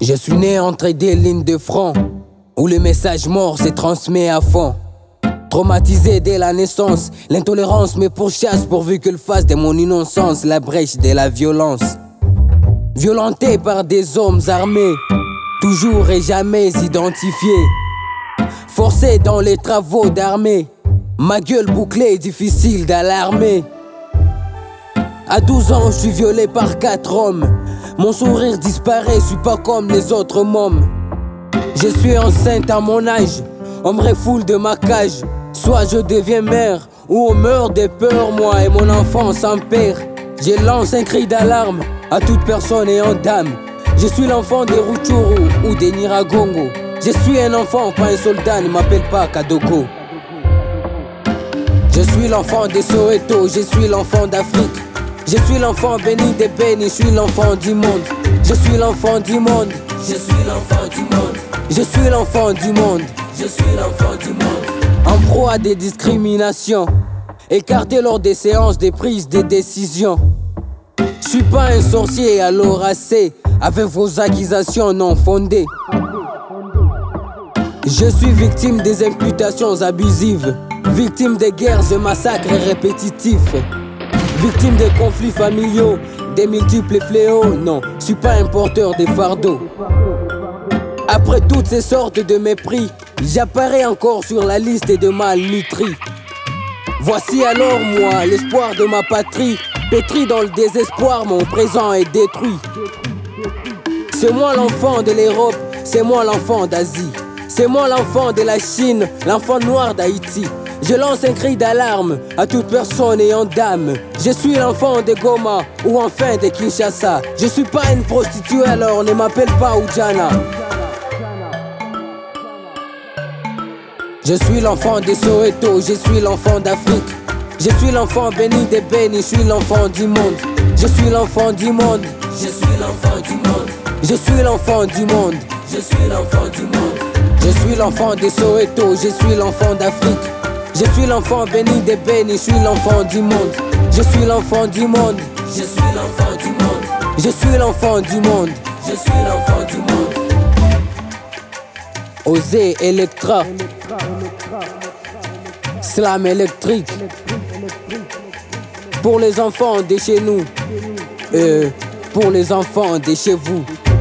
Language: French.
Je suis né entre des lignes de front, où le message mort s'est transmis à fond. Traumatisé dès la naissance, l'intolérance me pourchasse pourvu qu'elle fasse de mon innocence la brèche de la violence. Violenté par des hommes armés, toujours et jamais identifiés. Forcé dans les travaux d'armée, ma gueule bouclée, difficile d'alarmer. À 12 ans, je suis violé par 4 hommes. Mon sourire disparaît, je suis pas comme les autres mômes. Je suis enceinte à mon âge, on me refoule de ma cage. Soit je deviens mère, ou on meurt de peur, moi et mon enfant sans père. Je lance un cri d'alarme à toute personne ayant d'âme. Je suis l'enfant des Rutshuru ou des Nyiragongo. Je suis un enfant, pas un soldat, ne m'appelle pas Kadogo. Je suis l'enfant des Soweto, je suis l'enfant d'Afrique. Je suis l'enfant béni des bénis, je suis l'enfant du monde. Je suis l'enfant du monde. Je suis l'enfant du monde. Je suis l'enfant du monde. Je suis l'enfant du monde. En proie à des discriminations, écarté lors des séances de prise de décision. Je suis pas un sorcier, alors assez avec vos accusations non fondées. Je suis victime des imputations abusives, victime des guerres et massacres répétitifs, victime des conflits familiaux, des multiples fléaux. Non, je suis pas un porteur de fardeaux. Après toutes ces sortes de mépris, j'apparais encore sur la liste de malnutris. Voici alors moi, l'espoir de ma patrie, pétri dans le désespoir, mon présent est détruit. C'est moi l'enfant de l'Europe, c'est moi l'enfant d'Asie. C'est moi l'enfant de la Chine, l'enfant noir d'Haïti. Je lance un cri d'alarme à toute personne ayant d'âme. Je suis l'enfant de Goma ou enfin de Kinshasa. Je suis pas une prostituée, alors ne m'appelle pas Oudjana. Je suis l'enfant des Soweto, je suis l'enfant d'Afrique. Je suis l'enfant béni des bénis, je suis l'enfant du monde. Je suis l'enfant du monde. Je suis l'enfant du monde. Je suis l'enfant du monde. Je suis l'enfant du monde. Je suis l'enfant des Soweto, je suis l'enfant d'Afrique. Je suis l'enfant béni des bénis, je suis l'enfant du monde. Je suis l'enfant du monde. Je suis l'enfant du monde. Je suis l'enfant du monde. Je suis l'enfant du monde. Osé Electra, Slam électrique. Pour les enfants de chez nous, pour les enfants de chez vous.